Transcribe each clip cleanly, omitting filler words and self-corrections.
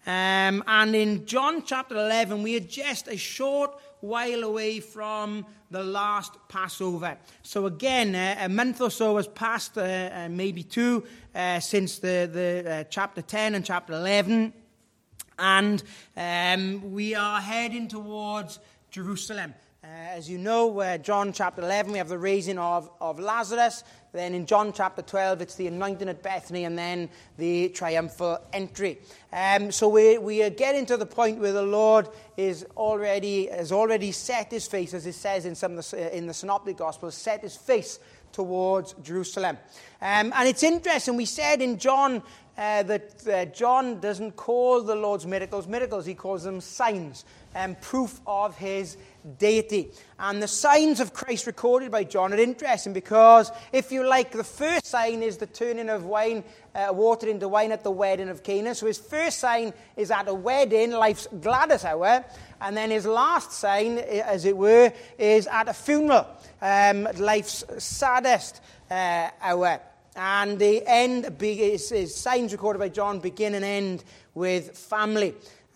And in John chapter 11, we are just a short while away from the last Passover. So again, a month or so has passed, maybe two, since the chapter 10 and chapter 11. And we are heading towards Jerusalem. As you know, John chapter 11, we have the raising of Lazarus. Then in John chapter 12, it's the anointing at Bethany, and then the triumphal entry. So we are getting to the point where the Lord has already set his face, as it says in the Synoptic Gospels, set his face towards Jerusalem. And it's interesting, we said in John that John doesn't call the Lord's miracles miracles, he calls them signs, proof of his deity. And the signs of Christ recorded by John are interesting because, if you like, the first sign is the turning of water into wine at the wedding of Cana. So his first sign is at a wedding, life's gladdest hour. And then his last sign, as it were, is at a funeral, life's saddest hour. And the end is signs recorded by John begin and end with family.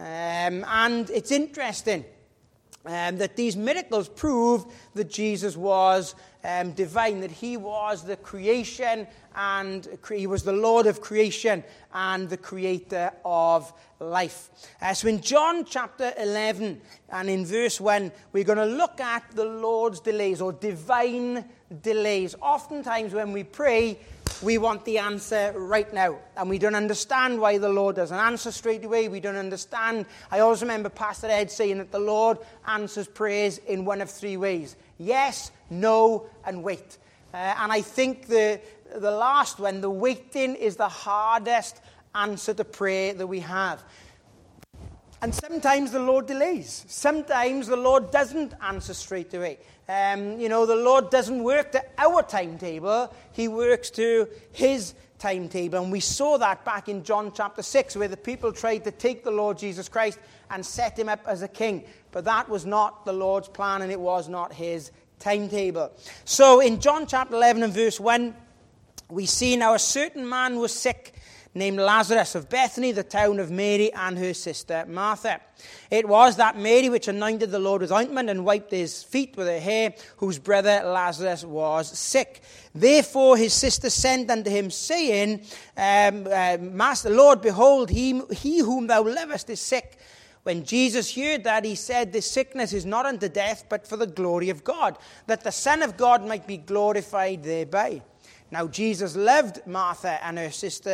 And it's interesting that these miracles prove that Jesus was divine, that he was the creation and he was the Lord of creation and the creator of life. So in John chapter 11 and in verse 1, we're going to look at the Lord's delays or divine delays. Oftentimes when we pray, we want the answer right now. And we don't understand why the Lord doesn't answer straight away. We don't understand. I always remember Pastor Ed saying that the Lord answers prayers in one of three ways. Yes, no, and wait. And I think the last one, the waiting, is the hardest answer to prayer that we have. And sometimes the Lord delays. Sometimes the Lord doesn't answer straight away. The Lord doesn't work to our timetable. He works to his timetable. And we saw that back in John chapter 6, where the people tried to take the Lord Jesus Christ and set him up as a king. But that was not the Lord's plan, and it was not his timetable. So in John chapter 11 and verse 1, we see now a certain man was sick, named Lazarus of Bethany, the town of Mary and her sister Martha. It was that Mary which anointed the Lord with ointment and wiped his feet with her hair, whose brother Lazarus was sick. Therefore his sister sent unto him, saying, Master, Lord, behold, he whom thou lovest is sick. When Jesus heard that, he said, This sickness is not unto death, but for the glory of God, that the Son of God might be glorified thereby. Now Jesus loved Martha and her sister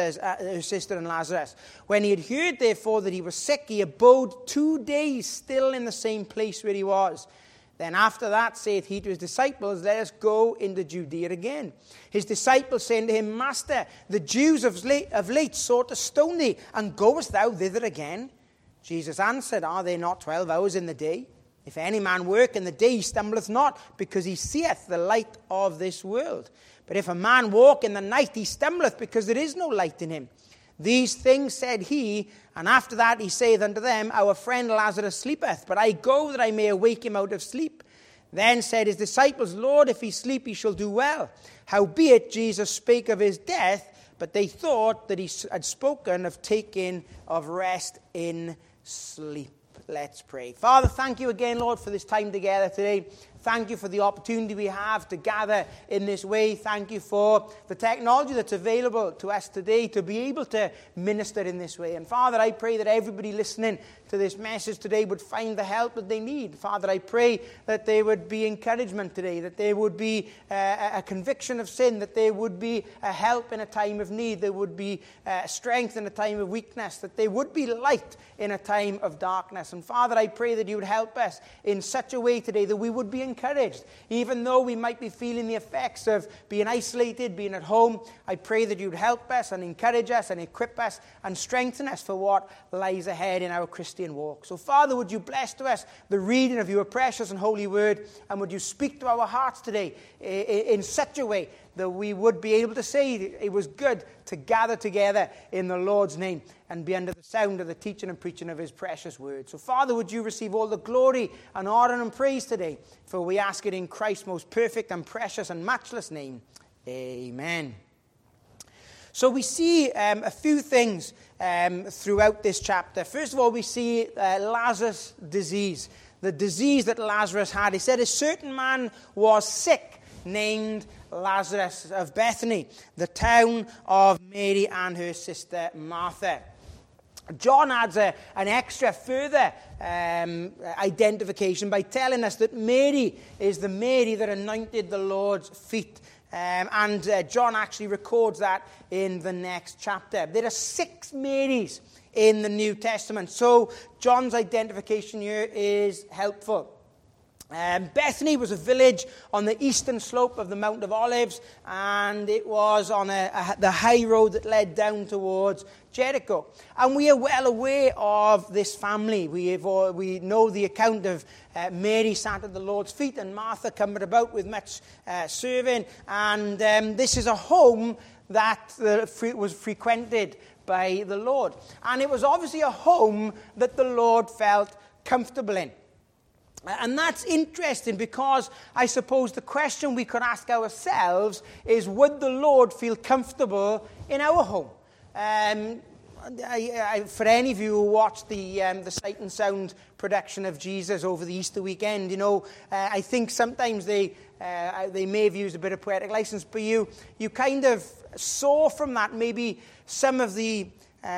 and Lazarus. When he had heard, therefore, that he was sick, he abode 2 days still in the same place where he was. Then after that saith he to his disciples, Let us go into Judea again. His disciples saying to him, Master, the Jews of late sought to stone thee, and goest thou thither again? Jesus answered, Are there not 12 hours in the day? If any man work in the day, he stumbleth not, because he seeth the light of this world. But if a man walk in the night, he stumbleth, because there is no light in him. These things said he, and after that he saith unto them, Our friend Lazarus sleepeth, but I go that I may awake him out of sleep. Then said his disciples, Lord, if he sleep, he shall do well. Howbeit Jesus spake of his death, but they thought that he had spoken of taking of rest in sleep. Let's pray. Father, thank you again, Lord, for this time together today. Thank you for the opportunity we have to gather in this way. Thank you for the technology that's available to us today to be able to minister in this way. And Father, I pray that everybody listening to this message today would find the help that they need. Father, I pray that there would be encouragement today, that there would be a conviction of sin, that there would be a help in a time of need, there would be strength in a time of weakness, that there would be light in a time of darkness. And Father, I pray that you would help us in such a way today that we would be encouraged. Even though we might be feeling the effects of being isolated, being at home, I pray that you would help us and encourage us and equip us and strengthen us for what lies ahead in our Christian walk. So Father, would you bless to us the reading of your precious and holy word, and would you speak to our hearts today in such a way that we would be able to say it was good to gather together in the Lord's name and be under the sound of the teaching and preaching of his precious word. So Father, would you receive all the glory and honor and praise today, for we ask it in Christ's most perfect and precious and matchless name. Amen. So we see a few things throughout this chapter. First of all, we see Lazarus' disease, the disease that Lazarus had. He said a certain man was sick, named Lazarus of Bethany, the town of Mary and her sister Martha. John adds an extra further identification by telling us that Mary is the Mary that anointed the Lord's feet. And John actually records that in the next chapter. There are 6 Marys in the New Testament. So John's identification here is helpful. Bethany was a village on the eastern slope of the Mount of Olives, and it was on the high road that led down towards Jericho. And we are well aware of this family. We know the account of Mary sat at the Lord's feet and Martha coming about with much serving. And this is a home that was frequented by the Lord. And it was obviously a home that the Lord felt comfortable in. And that's interesting because I suppose the question we could ask ourselves is, would the Lord feel comfortable in our home? For any of you who watched the Sight and Sound production of Jesus over the Easter weekend, I think sometimes they may have used a bit of poetic license, but you kind of saw from that maybe some of the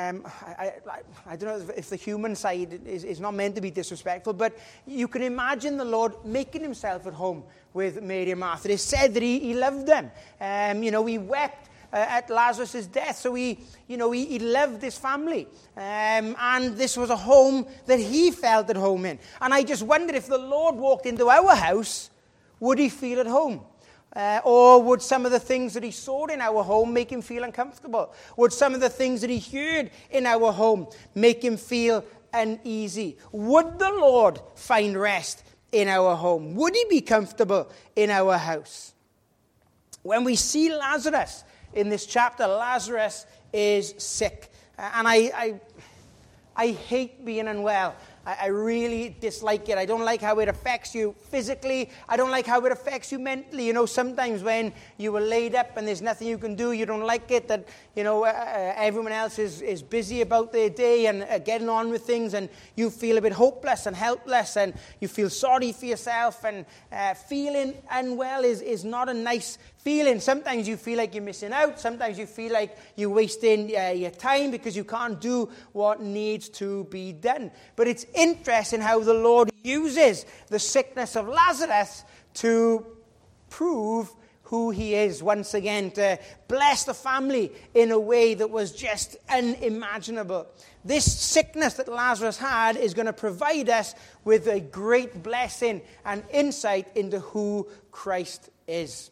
I don't know if the human side is not meant to be disrespectful, but you can imagine the Lord making himself at home with Mary and Martha. It said that he loved them. He wept at Lazarus' death, so he loved his family. And this was a home that he felt at home in. And I just wondered, if the Lord walked into our house, would he feel at home? Or would some of the things that he saw in our home make him feel uncomfortable? Would some of the things that he heard in our home make him feel uneasy? Would the Lord find rest in our home? Would he be comfortable in our house? When we see Lazarus in this chapter, Lazarus is sick. And I hate being unwell. I really dislike it. I don't like how it affects you physically. I don't like how it affects you mentally. Sometimes when you were laid up and there's nothing you can do, you don't like it that, everyone else is busy about their day and getting on with things, and you feel a bit hopeless and helpless, and you feel sorry for yourself, and feeling unwell is not a nice feeling. Sometimes you feel like you're missing out. Sometimes you feel like you're wasting your time because you can't do what needs to be done. But it's interesting how the Lord uses the sickness of Lazarus to prove who he is once again, to bless the family in a way that was just unimaginable. This sickness that Lazarus had is going to provide us with a great blessing and insight into who Christ is.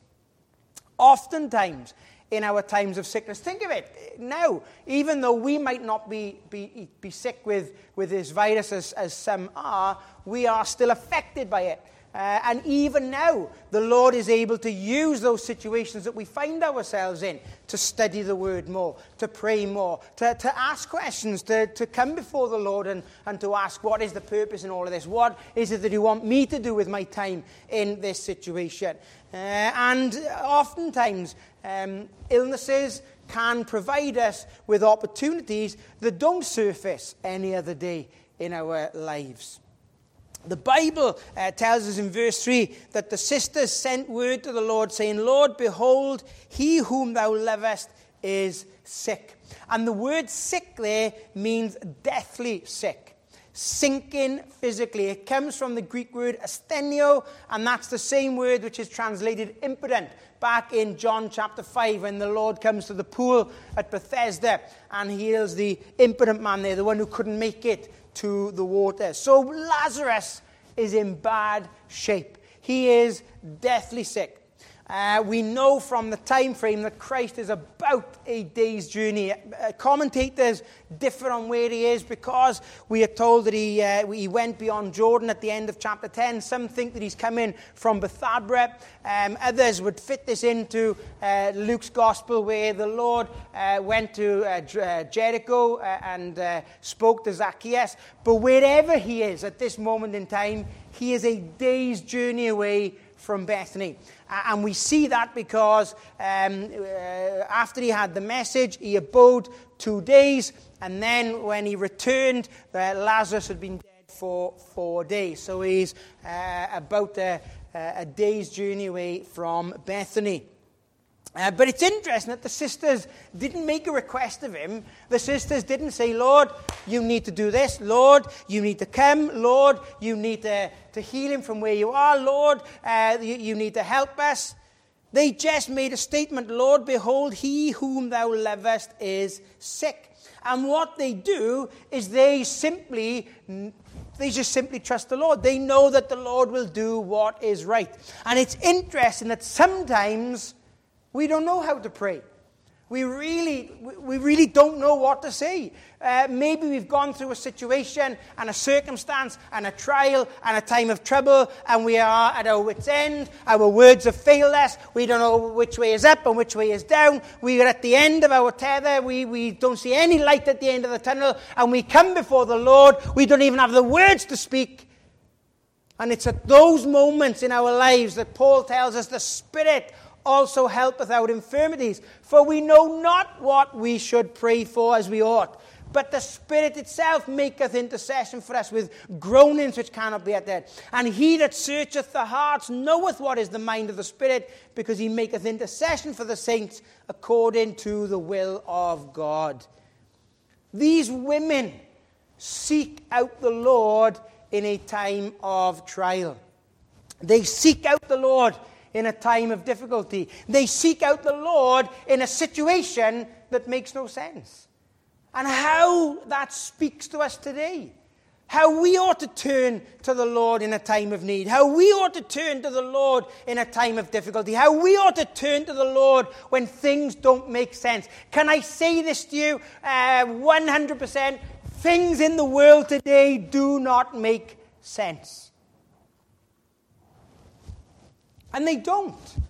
Oftentimes, in our times of sickness, think of it now, even though we might not be sick with this virus as some are, we are still affected by it. And even now, the Lord is able to use those situations that we find ourselves in to study the Word more, to pray more, to ask questions, to come before the Lord and to ask, what is the purpose in all of this? What is it that you want me to do with my time in this situation? And oftentimes, illnesses can provide us with opportunities that don't surface any other day in our lives. The Bible tells us in verse 3 that the sisters sent word to the Lord saying, Lord, behold, he whom thou lovest is sick. And the word sick there means deathly sick, sinking physically. It comes from the Greek word asthenio, and that's the same word which is translated impotent back in John chapter 5 when the Lord comes to the pool at Bethesda and heals the impotent man there, the one who couldn't make it to the water. So Lazarus is in bad shape. He is deathly sick. We know from the time frame that Christ is about a day's journey. Commentators differ on where he is because we are told that he went beyond Jordan at the end of chapter 10. Some think that he's coming from Bethabara. Others would fit this into Luke's gospel where the Lord went to Jericho and spoke to Zacchaeus. But wherever he is at this moment in time, he is a day's journey away from Bethany. And we see that because after he had the message, he abode 2 days, and then when he returned, Lazarus had been dead for 4 days. So he's about a day's journey away from Bethany. But it's interesting that the sisters didn't make a request of him. The sisters didn't say, Lord, you need to do this. Lord, you need to come. Lord, you need to heal him from where you are. Lord, you need to help us. They just made a statement, Lord, behold, he whom thou lovest is sick. And what they do is they just simply trust the Lord. They know that the Lord will do what is right. And it's interesting that sometimes we don't know how to pray. We really don't know what to say. Maybe we've gone through a situation and a circumstance and a trial and a time of trouble, and we are at our wits' end. Our words have failed us. We don't know which way is up and which way is down. We are at the end of our tether. We don't see any light at the end of the tunnel, and we come before the Lord. We don't even have the words to speak. And it's at those moments in our lives that Paul tells us the Spirit also helpeth our infirmities, for we know not what we should pray for as we ought. But the Spirit itself maketh intercession for us with groanings which cannot be uttered. And he that searcheth the hearts knoweth what is the mind of the Spirit, because he maketh intercession for the saints according to the will of God. These women seek out the Lord in a time of trial. They seek out the Lord in a time of difficulty. They seek out the Lord in a situation that makes no sense. And how that speaks to us today. How we ought to turn to the Lord in a time of need. How we ought to turn to the Lord in a time of difficulty. How we ought to turn to the Lord when things don't make sense. Can I say this to you 100%? Things in the world today do not make sense. And they don't.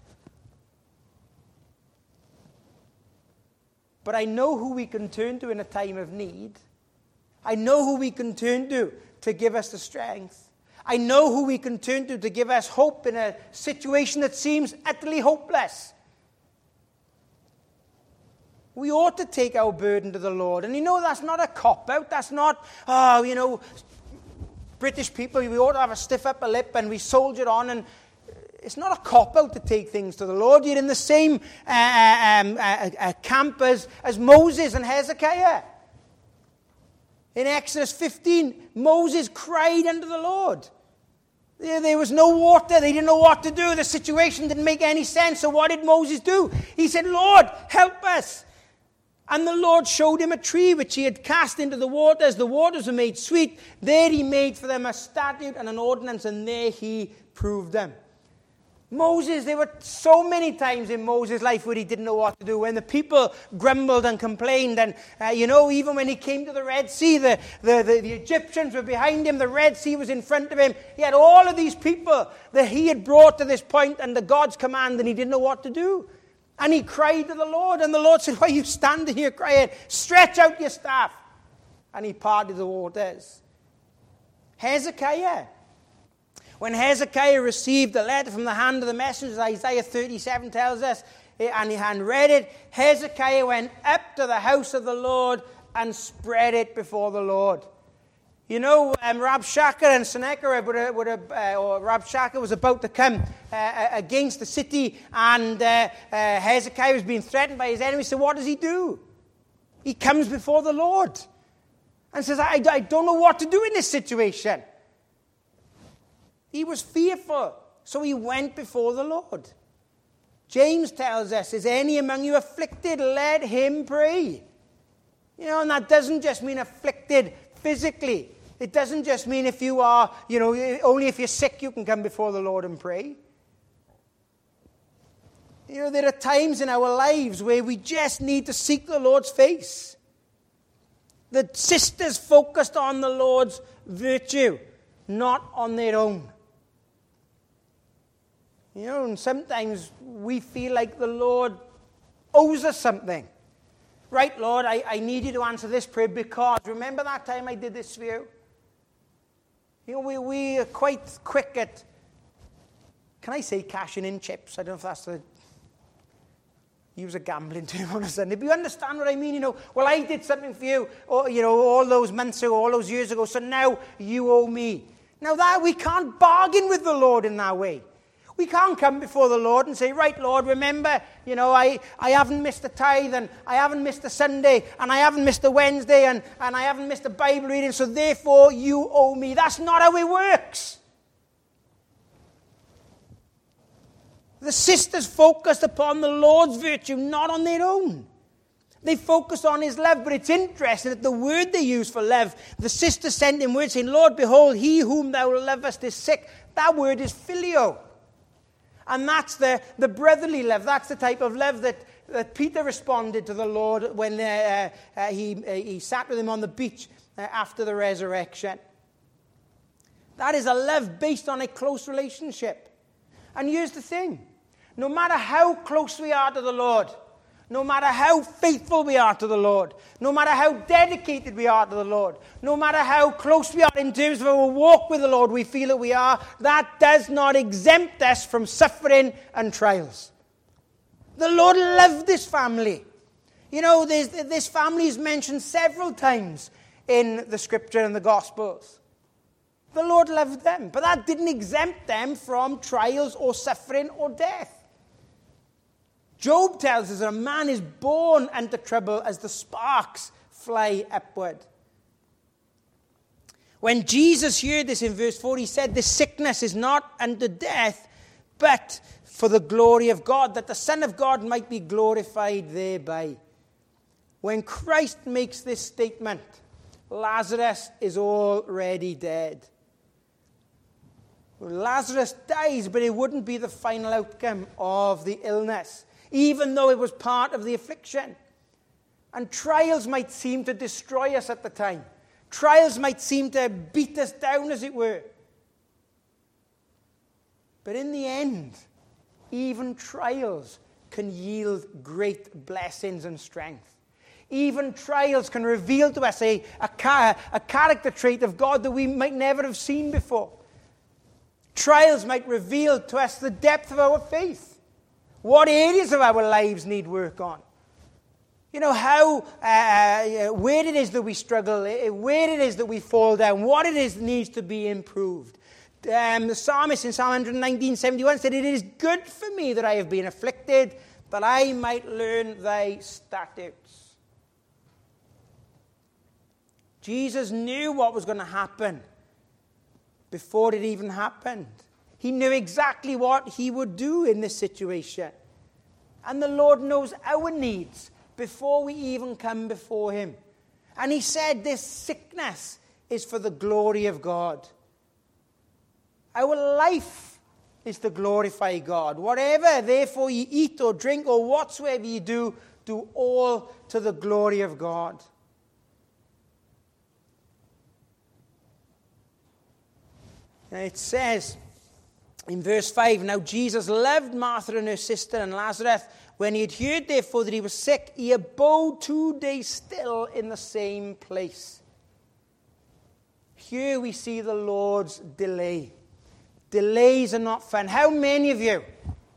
But I know who we can turn to in a time of need. I know who we can turn to give us the strength. I know who we can turn to give us hope in a situation that seems utterly hopeless. We ought to take our burden to the Lord. And that's not a cop-out. That's not, British people, we ought to have a stiff upper lip and we soldier on. And it's not a cop-out to take things to the Lord. You're in the same camp as Moses and Hezekiah. In Exodus 15, Moses cried unto the Lord. There was no water. They didn't know what to do. The situation didn't make any sense. So what did Moses do? He said, Lord, help us. And the Lord showed him a tree which he had cast into the waters. The waters were made sweet. There he made for them a statute and an ordinance, and there he proved them. Moses, there were so many times in Moses' life where he didn't know what to do. When the people grumbled and complained, and even when he came to the Red Sea, the Egyptians were behind him, the Red Sea was in front of him. He had all of these people that he had brought to this point under God's command, and he didn't know what to do. And he cried to the Lord, and the Lord said, why are you standing here crying? Stretch out your staff. And he parted the waters. Hezekiah. When Hezekiah received the letter from the hand of the messenger, Isaiah 37 tells us, and he had read it, Hezekiah went up to the house of the Lord and spread it before the Lord. Rabshakeh and Sennacherib Rabshakeh was about to come against the city, and Hezekiah was being threatened by his enemies. So what does he do? He comes before the Lord and says, I don't know what to do in this situation. He was fearful, so he went before the Lord. James tells us, is any among you afflicted? Let him pray. And that doesn't just mean afflicted physically. It doesn't just mean if you are, only if you're sick you can come before the Lord and pray. There are times in our lives where we just need to seek the Lord's face. The sisters focused on the Lord's virtue, not on their own. And sometimes we feel like the Lord owes us something. Right, Lord, I need you to answer this prayer because remember that time I did this for you? We are quite quick at can I say cashing in chips? I don't know if that's the... Use a gambling term on a Sunday. But you understand what I mean? Well, I did something for you, or, all those months ago, all those years ago, so now you owe me. Now that we can't bargain with the Lord in that way. We can't come before the Lord and say, right, Lord, remember, I haven't missed a tithe, and I haven't missed a Sunday, and I haven't missed a Wednesday, and I haven't missed a Bible reading, so therefore you owe me. That's not how it works. The sisters focused upon the Lord's virtue, not on their own. They focused on his love, but it's interesting that the word they use for love, the sisters sent him word saying, Lord, behold, he whom thou lovest is sick. That word is phileo. And that's the brotherly love. That's the type of love that Peter responded to the Lord when he sat with him on the beach after the resurrection. That is a love based on a close relationship. And here's the thing. No matter how close we are to the Lord, no matter how faithful we are to the Lord, no matter how dedicated we are to the Lord, no matter how close we are in terms of our walk with the Lord we feel that we are, that does not exempt us from suffering and trials. The Lord loved this family. This family is mentioned several times in the Scripture and the Gospels. The Lord loved them, but that didn't exempt them from trials or suffering or death. Job tells us that a man is born unto trouble as the sparks fly upward. When Jesus heard this in verse 4, he said, this sickness is not unto death, but for the glory of God, that the Son of God might be glorified thereby. When Christ makes this statement, Lazarus is already dead. Lazarus dies, but it wouldn't be the final outcome of the illness, even though it was part of the affliction. And trials might seem to destroy us at the time. Trials might seem to beat us down, as it were. But in the end, even trials can yield great blessings and strength. Even trials can reveal to us a character trait of God that we might never have seen before. Trials might reveal to us the depth of our faith. What areas of our lives need work on. Where it is that we struggle, where it is that we fall down, what it is that needs to be improved. The psalmist in Psalm 119:71 said, it is good for me that I have been afflicted, that I might learn thy statutes. Jesus knew what was going to happen before it even happened. He knew exactly what he would do in this situation. And the Lord knows our needs before we even come before him. And he said this sickness is for the glory of God. Our life is to glorify God. Whatever, therefore, you eat or drink or whatsoever you do all to the glory of God. And it says in verse 5, now Jesus loved Martha and her sister and Lazarus. When he had heard, therefore, that he was sick, he abode 2 days still in the same place. Here we see the Lord's delay. Delays are not fun. How many of you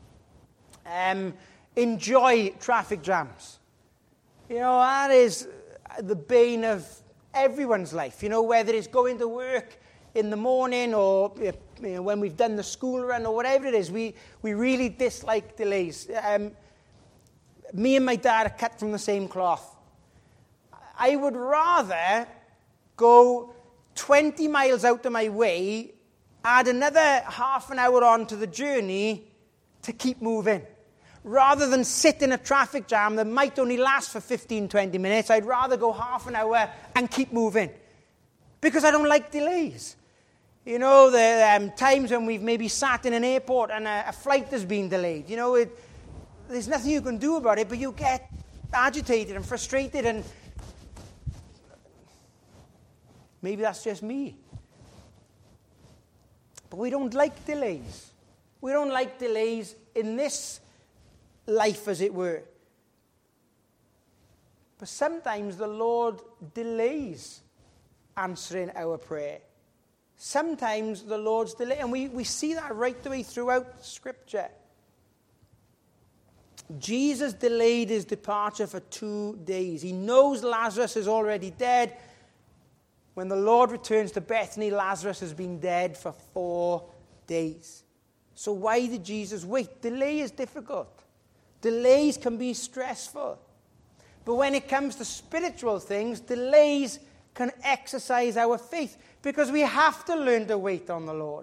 enjoy traffic jams? That is the bane of everyone's life. Whether it's going to work in the morning or when we've done the school run or whatever it is, we really dislike delays. Me and my dad are cut from the same cloth. I would rather go 20 miles out of my way, add another half an hour on to the journey to keep moving. Rather than sit in a traffic jam that might only last for 15, 20 minutes, I'd rather go half an hour and keep moving. Because I don't like delays. The times when we've maybe sat in an airport and a flight has been delayed. There's nothing you can do about it, but you get agitated and frustrated, and maybe that's just me. But we don't like delays. We don't like delays in this life, as it were. But sometimes the Lord delays answering our prayer. sometimes the Lord's delay, and we see that right the way throughout Scripture. Jesus delayed his departure for 2 days. He knows Lazarus is already dead. When the Lord returns to Bethany, Lazarus has been dead for 4 days. So why did Jesus wait? Delay is difficult. Delays can be stressful. But when it comes to spiritual things, delays can exercise our faith, because we have to learn to wait on the Lord.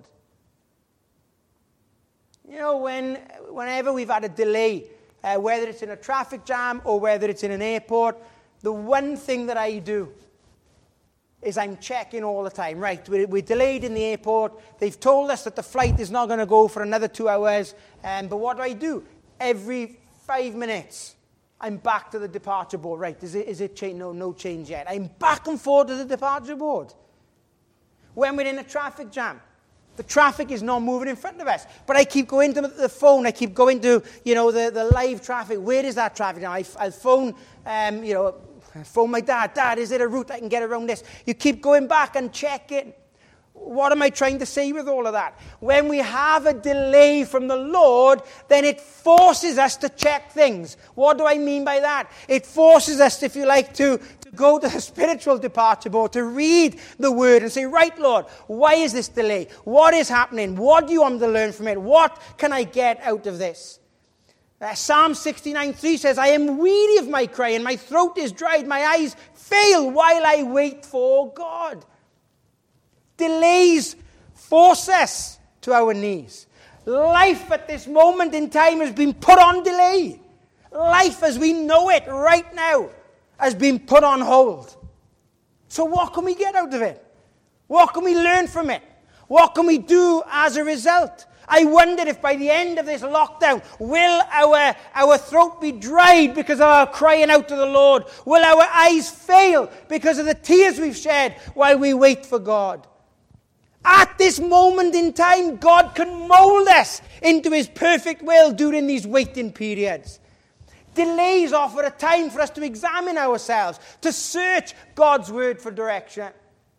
You know, whenever we've had a delay, whether it's in a traffic jam or whether it's in an airport, the one thing that I do is I'm checking all the time. Right, we're delayed in the airport. They've told us that the flight is not going to go for another 2 hours. But what do? Every 5 minutes, I'm back to the departure board. Right, is it change? No change yet. I'm back and forth to the departure board. When we're in a traffic jam, the traffic is not moving in front of us. But I keep going to the phone. I keep going to, the live traffic. Where is that traffic now? I'll phone, phone my dad. Dad, is there a route I can get around this? You keep going back and checking. What am I trying to say with all of that? When we have a delay from the Lord, then it forces us to check things. What do I mean by that? It forces us, if you like, to go to the spiritual departure board, to read the Word and say, right, Lord, why is this delay? What is happening? What do you want me to learn from it? What can I get out of this? Psalm 69:3 says, I am weary of my crying, my throat is dried, my eyes fail while I wait for God. Delays force us to our knees. Life at this moment in time has been put on delay. Life as we know it right now has been put on hold. So what can we get out of it? What can we learn from it? What can we do as a result? I wonder if by the end of this lockdown, will our throat be dried because of our crying out to the Lord? Will our eyes fail because of the tears we've shed while we wait for God? At this moment in time, God can mold us into his perfect will during these waiting periods. Delays offer a time for us to examine ourselves, to search God's word for direction.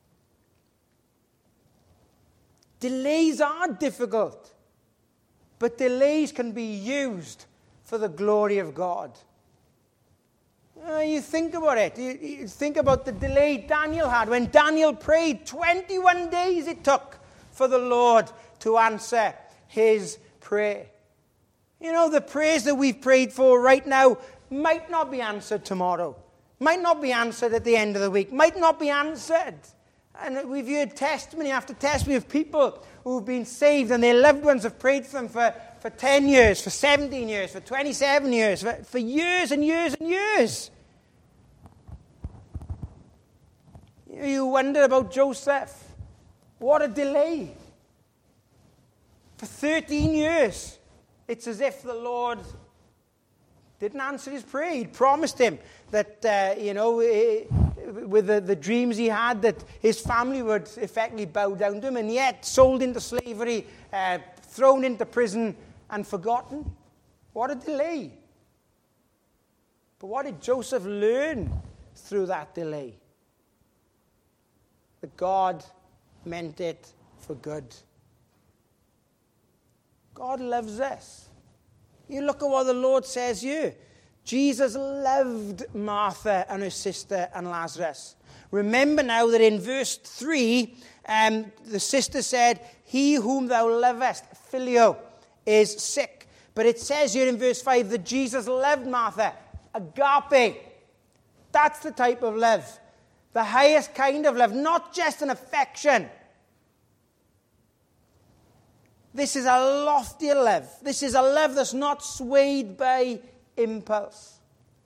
Delays are difficult, but delays can be used for the glory of God. You think about it. You think about the delay Daniel had. When Daniel prayed, 21 days it took for the Lord to answer his prayer. You know, the prayers that we've prayed for right now might not be answered tomorrow. Might not be answered at the end of the week. Might not be answered. And we've heard testimony after testimony of people who've been saved and their loved ones have prayed for them for 10 years, for 17 years, for 27 years, for years and years and years. You wonder about Joseph. What a delay. For 13 years. It's as if the Lord didn't answer his prayer. He promised him that, with the dreams he had, that his family would effectively bow down to him, and yet sold into slavery, thrown into prison, and forgotten. What a delay. But what did Joseph learn through that delay? That God meant it for good. God loves us. You look at what the Lord says here. Jesus loved Martha and her sister and Lazarus. Remember now that in verse 3, the sister said, he whom thou lovest, Phileo, is sick. But it says here in verse 5 that Jesus loved Martha. Agape. That's the type of love. The highest kind of love, not just an affection. This is a loftier love. This is a love that's not swayed by impulse.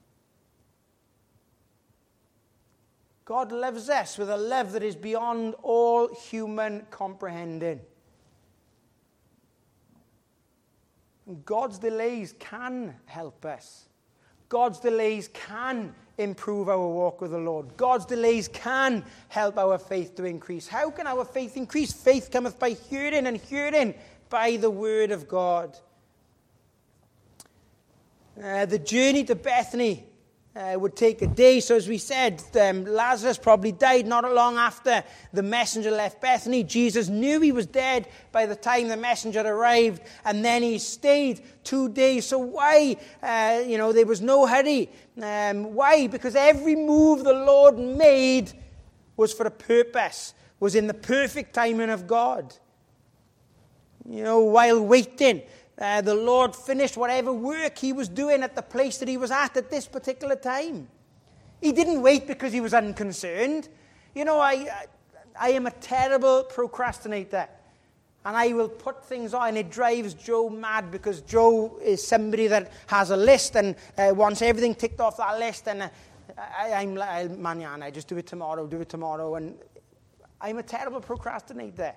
God loves us with a love that is beyond all human comprehending. And God's delays can help us. God's delays can improve our walk with the Lord. God's delays can help our faith to increase. How can our faith increase? Faith cometh by hearing, and hearing by the word of God. The journey to Bethany would take a day. So as we said, Lazarus probably died not long after the messenger left Bethany. Jesus knew he was dead by the time the messenger arrived, and then he stayed 2 days. So why? There was no hurry. Why? Because every move the Lord made was for a purpose, was in the perfect timing of God. While waiting, the Lord finished whatever work he was doing at the place that he was at this particular time. He didn't wait because he was unconcerned. I am a terrible procrastinator. And I will put things on, and it drives Joe mad because Joe is somebody that has a list and wants everything ticked off that list. And I'm like, manana, just do it tomorrow. And I'm a terrible procrastinator.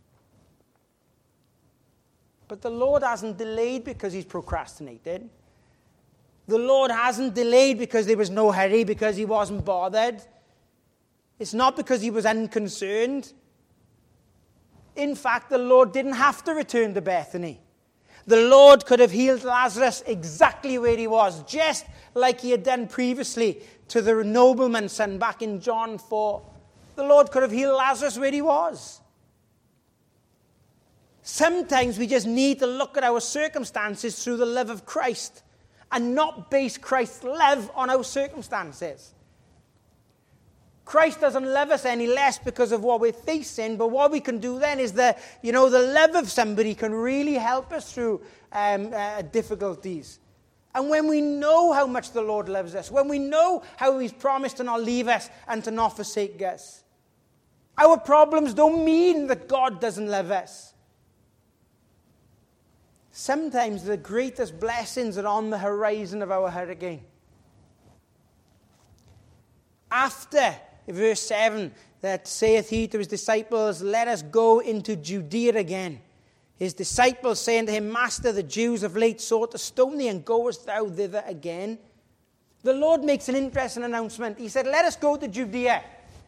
But the Lord hasn't delayed because he's procrastinated. The Lord hasn't delayed because there was no hurry, because he wasn't bothered. It's not because he was unconcerned. In fact, the Lord didn't have to return to Bethany. The Lord could have healed Lazarus exactly where he was, just like he had done previously to the nobleman's son back in John 4. The Lord could have healed Lazarus where he was. Sometimes we just need to look at our circumstances through the love of Christ and not base Christ's love on our circumstances. Christ doesn't love us any less because of what we're facing, but what we can do then is the love of somebody can really help us through difficulties. And when we know how much the Lord loves us, when we know how he's promised to not leave us and to not forsake us, our problems don't mean that God doesn't love us. Sometimes the greatest blessings are on the horizon of our hurricane. After, verse 7, that saith he to his disciples, let us go into Judea again. His disciples saying to him, Master, the Jews of late sought to stone thee, and goest thou thither again? The Lord makes an interesting announcement. He said, let us go to Judea.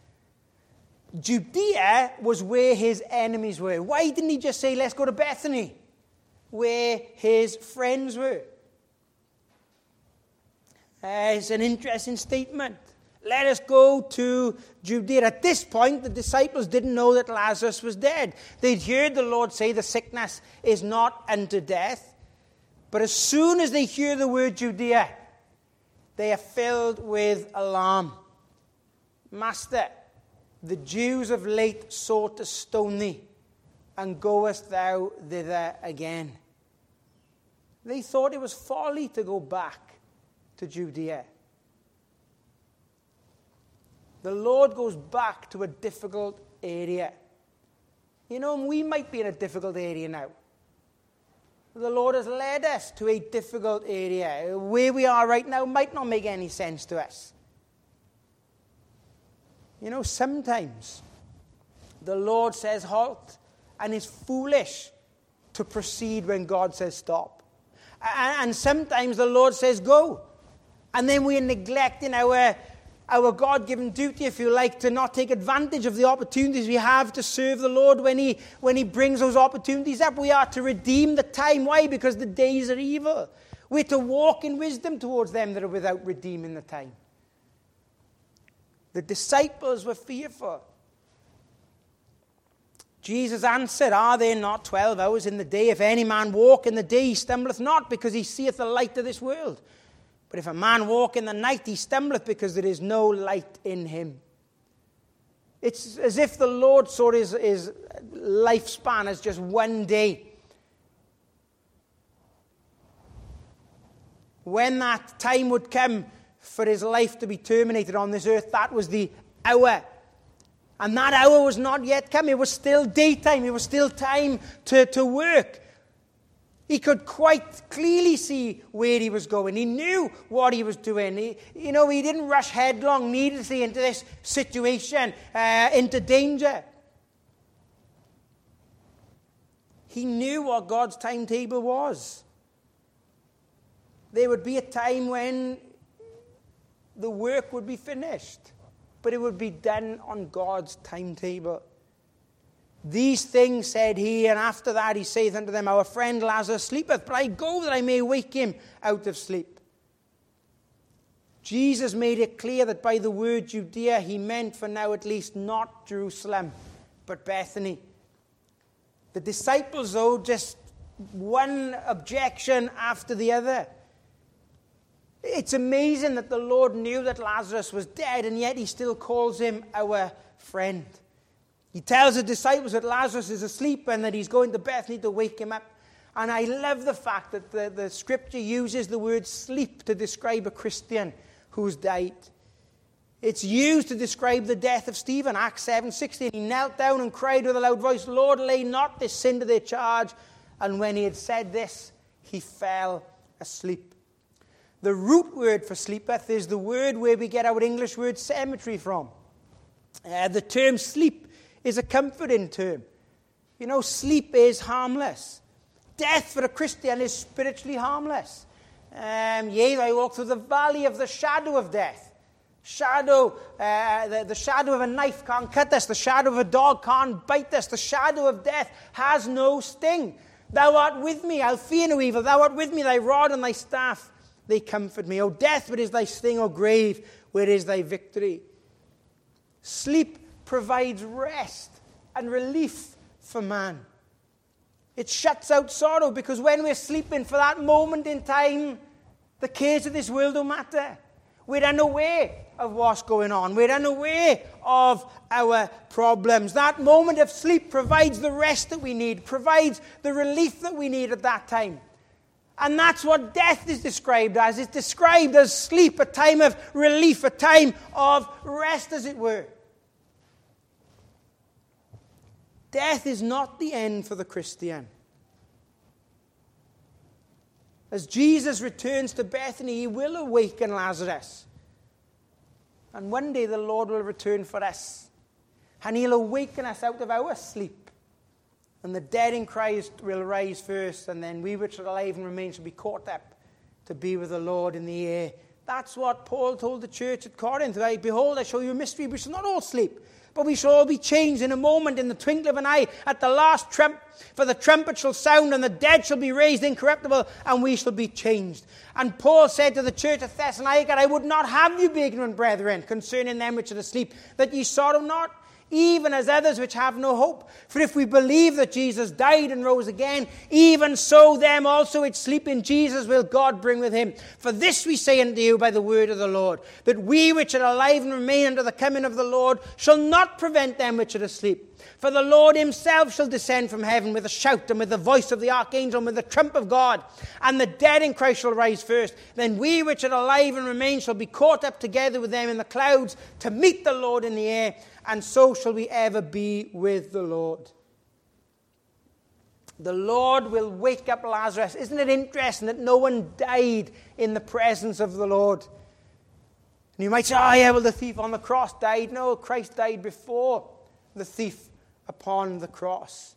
Judea was where his enemies were. Why didn't he just say, let's go to Bethany, where his friends were? It's an interesting statement. Let us go to Judea. At this point, the disciples didn't know that Lazarus was dead. They'd heard the Lord say the sickness is not unto death. But as soon as they hear the word Judea, they are filled with alarm. Master, the Jews of late sought to stone thee, and goest thou thither again? They thought it was folly to go back to Judea. The Lord goes back to a difficult area. We might be in a difficult area now. The Lord has led us to a difficult area. Where we are right now might not make any sense to us. Sometimes the Lord says halt, and is foolish to proceed when God says stop. And sometimes the Lord says go, and then we're neglecting our God-given duty, if you like, to not take advantage of the opportunities we have to serve the Lord when He brings those opportunities up. We are to redeem the time. Why? Because the days are evil. We're to walk in wisdom towards them that are without redeeming the time. The disciples were fearful. Jesus answered, Are there not 12 hours in the day? If any man walk in the day, he stumbleth not, because he seeth the light of this world. But if a man walk in the night, he stumbleth, because there is no light in him. It's as if the Lord saw his lifespan as just one day. When that time would come for his life to be terminated on this earth, that was the hour. And that hour was not yet come. It was still daytime. It was still time to work. He could quite clearly see where he was going. He knew what he was doing. He didn't rush headlong needlessly into this situation, into danger. He knew what God's timetable was. There would be a time when the work would be finished, but it would be done on God's timetable. These things said he, and after that he saith unto them, Our friend Lazarus sleepeth, but I go that I may wake him out of sleep. Jesus made it clear that by the word Judea, he meant for now at least not Jerusalem, but Bethany. The disciples, though, just one objection after the other. It's amazing that the Lord knew that Lazarus was dead, and yet he still calls him our friend. He tells the disciples that Lazarus is asleep and that he's going to Bethany to wake him up. And I love the fact that the scripture uses the word sleep to describe a Christian who's died. It's used to describe the death of Stephen, Acts 7:16. He knelt down and cried with a loud voice, Lord, lay not this sin to their charge. And when he had said this, he fell asleep. The root word for sleepeth is the word where we get our English word cemetery from. The term sleep is a comforting term. You know, sleep is harmless. Death for a Christian is spiritually harmless. Yea, I walk through the valley of the shadow of death. The shadow of a knife can't cut us. The shadow of a dog can't bite us. The shadow of death has no sting. Thou art with me, I'll fear no evil. Thou art with me, thy rod and thy staff, they comfort me. O death, where is thy sting? O grave, where is thy victory? Sleep provides rest and relief for man. It shuts out sorrow, because when we're sleeping for that moment in time, the cares of this world don't matter. We're unaware of what's going on. We're unaware of our problems. That moment of sleep provides the rest that we need, provides the relief that we need at that time. And that's what death is described as. It's described as sleep, a time of relief, a time of rest, as it were. Death is not the end for the Christian. As Jesus returns to Bethany, he will awaken Lazarus. And one day the Lord will return for us. And he'll awaken us out of our sleep. And the dead in Christ will rise first, and then we which are alive and remain shall be caught up to be with the Lord in the air. That's what Paul told the church at Corinth. Behold, I show you a mystery. We shall not all sleep, but we shall all be changed in a moment, in the twinkling of an eye, at the last trump. For the trumpet shall sound, and the dead shall be raised incorruptible, and we shall be changed. And Paul said to the church at Thessalonica, I would not have you be ignorant, brethren, concerning them which are asleep, that ye sorrow not, even as others which have no hope. For if we believe that Jesus died and rose again, even so them also which sleep in Jesus will God bring with him. For this we say unto you by the word of the Lord, that we which are alive and remain unto the coming of the Lord shall not prevent them which are asleep. For the Lord himself shall descend from heaven with a shout, and with the voice of the archangel, and with the trump of God. And the dead in Christ shall rise first. Then we which are alive and remain shall be caught up together with them in the clouds to meet the Lord in the air. And so shall we ever be with the Lord. The Lord will wake up Lazarus. Isn't it interesting that no one died in the presence of the Lord? And you might say, oh yeah, well the thief on the cross died. No, Christ died before the thief upon the cross.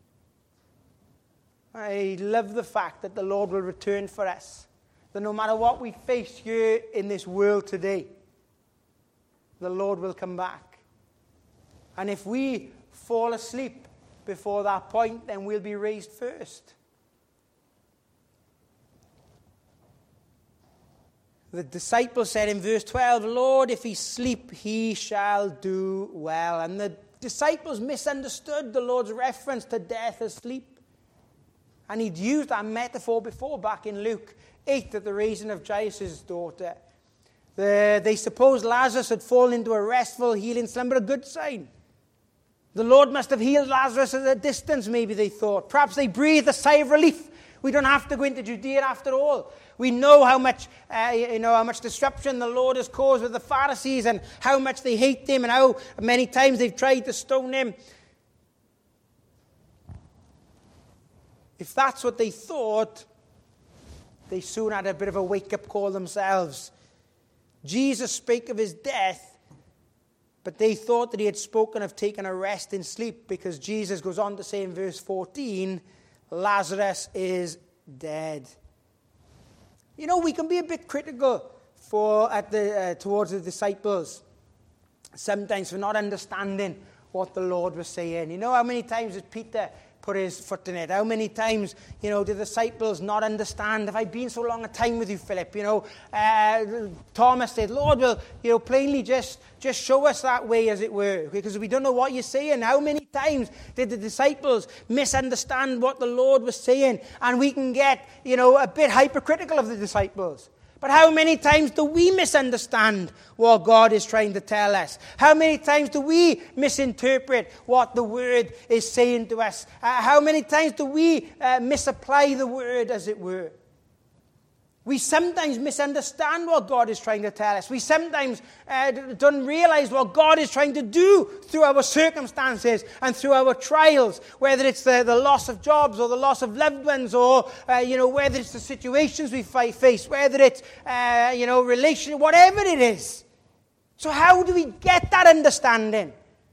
I love the fact that the Lord will return for us. That no matter what we face here in this world today, the Lord will come back. And if we fall asleep before that point, then we'll be raised first. The disciples said in verse 12, Lord, if he sleep, he shall do well. And the disciples misunderstood the Lord's reference to death as sleep. And he'd used that metaphor before back in Luke 8 at the raising of Jairus' daughter. They supposed Lazarus had fallen into a restful, healing slumber, a good sign. The Lord must have healed Lazarus at a distance, maybe they thought. Perhaps they breathed a sigh of relief. We don't have to go into Judea after all. We know how much disruption the Lord has caused with the Pharisees, and how much they hate him, and how many times they've tried to stone him. If that's what they thought, they soon had a bit of a wake-up call themselves. Jesus spake of his death, but they thought that he had spoken of taking a rest in sleep, because Jesus goes on to say in verse 14, Lazarus is dead. You know, we can be a bit critical towards the disciples sometimes for not understanding what the Lord was saying. You know how many times did Peter put his foot in it? How many times, did the disciples not understand? Have I been so long a time with you, Philip? Thomas said, Lord, will, plainly just show us that way, as it were, because we don't know what you're saying. How many times did the disciples misunderstand what the Lord was saying? And we can get, a bit hypercritical of the disciples. But how many times do we misunderstand what God is trying to tell us? How many times do we misinterpret what the Word is saying to us? How many times do we misapply the Word, as it were? We sometimes misunderstand what God is trying to tell us. We sometimes don't realize what God is trying to do through our circumstances and through our trials, whether it's the loss of jobs or the loss of loved ones, or, whether it's the situations we face, whether it's, relation, whatever it is. So how do we get that understanding?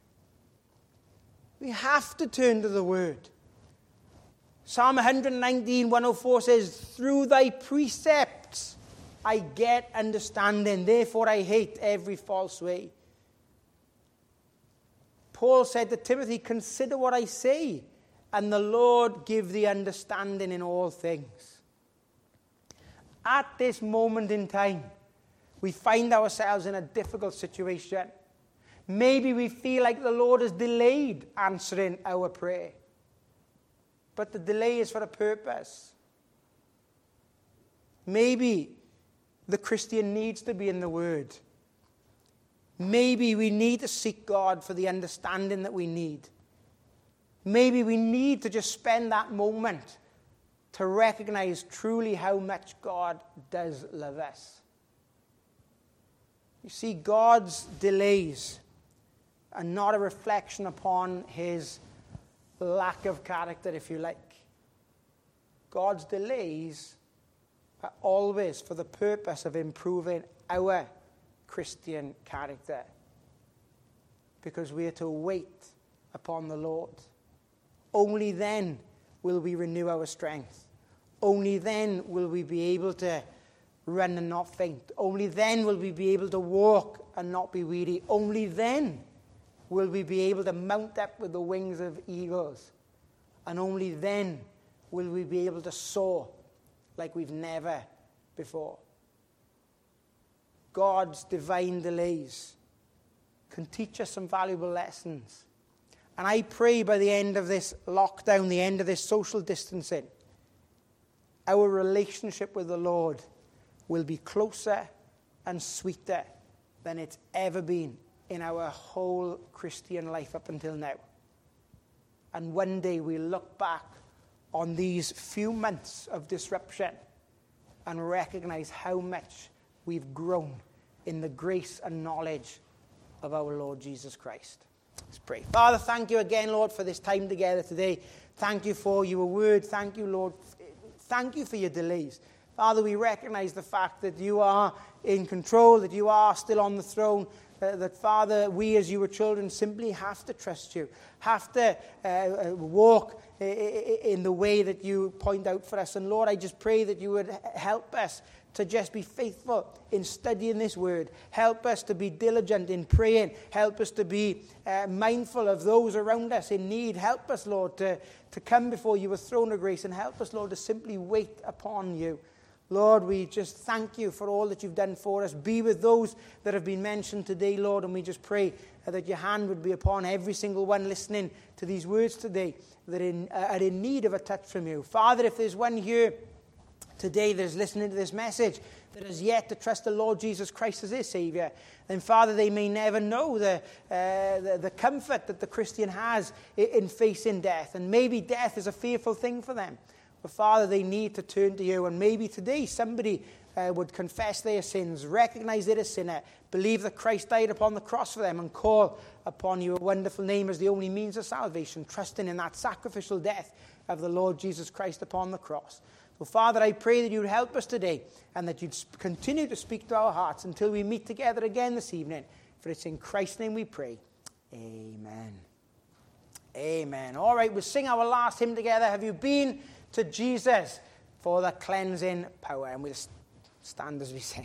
We have to turn to the Word. Psalm 119, 104 says, through thy precepts I get understanding, therefore I hate every false way. Paul said to Timothy, consider what I say, and the Lord give thee understanding in all things. At this moment in time, we find ourselves in a difficult situation. Maybe we feel like the Lord has delayed answering our prayer. But the delay is for a purpose. Maybe the Christian needs to be in the Word. Maybe we need to seek God for the understanding that we need. Maybe we need to just spend that moment to recognize truly how much God does love us. You see, God's delays are not a reflection upon his lack of character, if you like. God's delays are always for the purpose of improving our Christian character, because we are to wait upon the Lord. Only then will we renew our strength. Only then will we be able to run and not faint. Only then will we be able to walk and not be weary. Only then will we be able to mount up with the wings of eagles. And only then will we be able to soar like we've never before. God's divine delays can teach us some valuable lessons. And I pray by the end of this lockdown, the end of this social distancing, our relationship with the Lord will be closer and sweeter than it's ever been in our whole Christian life up until now. And one day we'll look back on these few months of disruption and recognize how much we've grown in the grace and knowledge of our Lord Jesus Christ. Let's pray. Father, thank you again, Lord, for this time together today. Thank you for your word. Thank you, Lord. Thank you for your delays. Father, we recognize the fact that you are in control, that you are still on the throne, that, Father, we as your children simply have to trust you, have to walk in the way that you point out for us. And Lord, I just pray that you would help us to just be faithful in studying this word. Help us to be diligent in praying. Help us to be mindful of those around us in need. Help us, Lord, to come before you with throne of grace, and help us, Lord, to simply wait upon you. Lord, we just thank you for all that you've done for us. Be with those that have been mentioned today, Lord, and we just pray that your hand would be upon every single one listening to these words today that are in need of a touch from you. Father, if there's one here today that is listening to this message that has yet to trust the Lord Jesus Christ as their Savior, then, Father, they may never know the comfort that the Christian has in facing death. And maybe death is a fearful thing for them. But, Father, they need to turn to you. And maybe today somebody would confess their sins, recognize they're a sinner, believe that Christ died upon the cross for them, and call upon your wonderful name as the only means of salvation, trusting in that sacrificial death of the Lord Jesus Christ upon the cross. So, Father, I pray that you would help us today, and that you'd continue to speak to our hearts until we meet together again this evening. For it's in Christ's name we pray. Amen. Amen. All right, we'll sing our last hymn together. Have you been to Jesus for the cleansing power? And we'll stand as we sing.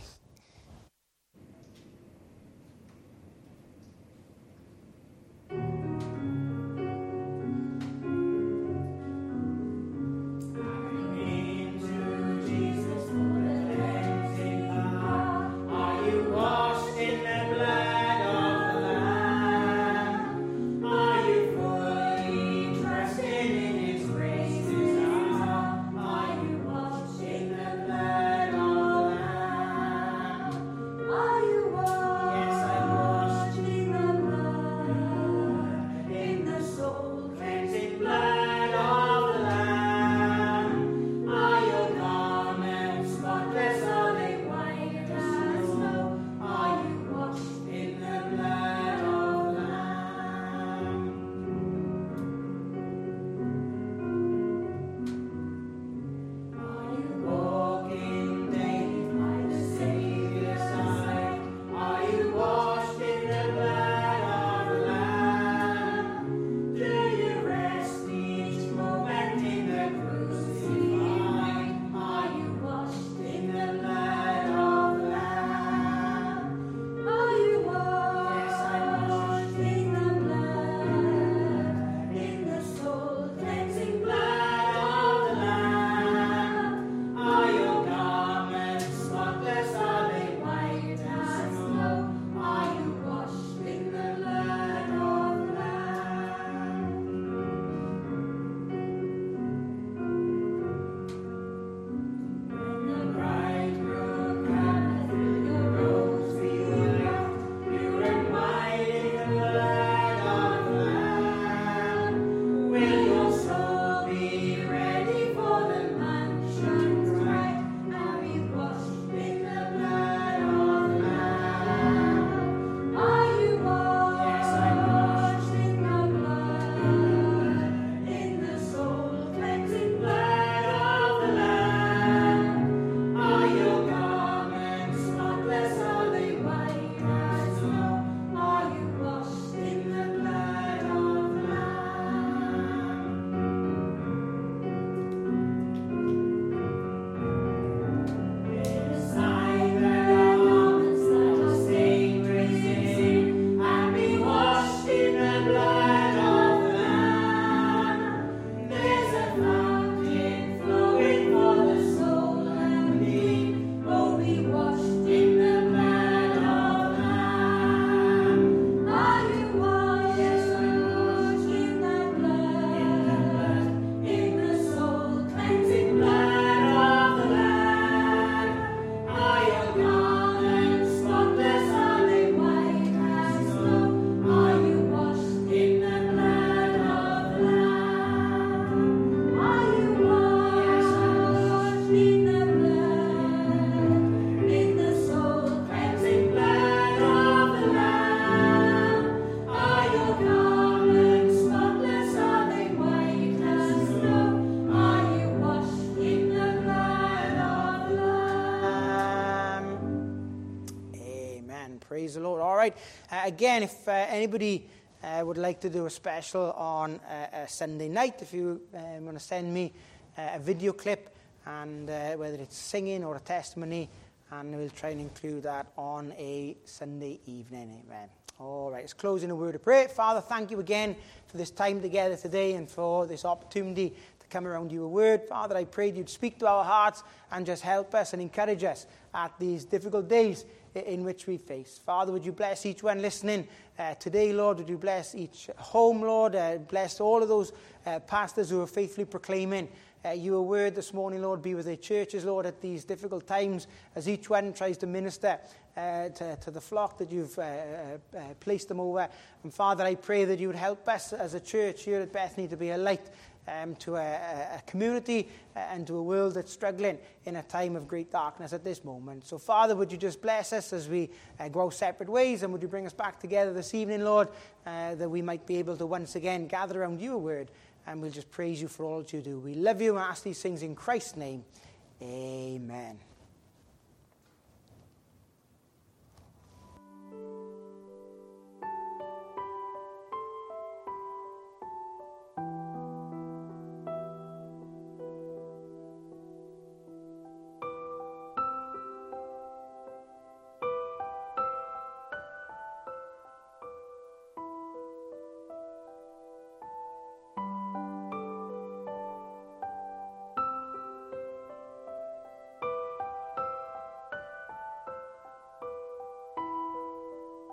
right? Again, if anybody would like to do a special on a Sunday night, if you want to send me a video clip, and whether it's singing or a testimony, and we'll try and include that on a Sunday evening. Amen. All right, let's close in a word of prayer. Father, thank you again for this time together today and for this opportunity to come around your word. Father, I pray you'd speak to our hearts and just help us and encourage us at these difficult days in which we face. Father, would you bless each one listening today, Lord? Would you bless each home, Lord? Bless all of those pastors who are faithfully proclaiming your word this morning, Lord. Be with their churches, Lord, at these difficult times as each one tries to minister to the flock that you've placed them over. And Father, I pray that you would help us as a church here at Bethany to be a light to a community and to a world that's struggling in a time of great darkness at this moment. So, Father, would you just bless us as we go our separate ways, and would you bring us back together this evening, Lord, that we might be able to once again gather around your word, and we'll just praise you for all that you do. We love you and ask these things in Christ's name. Amen.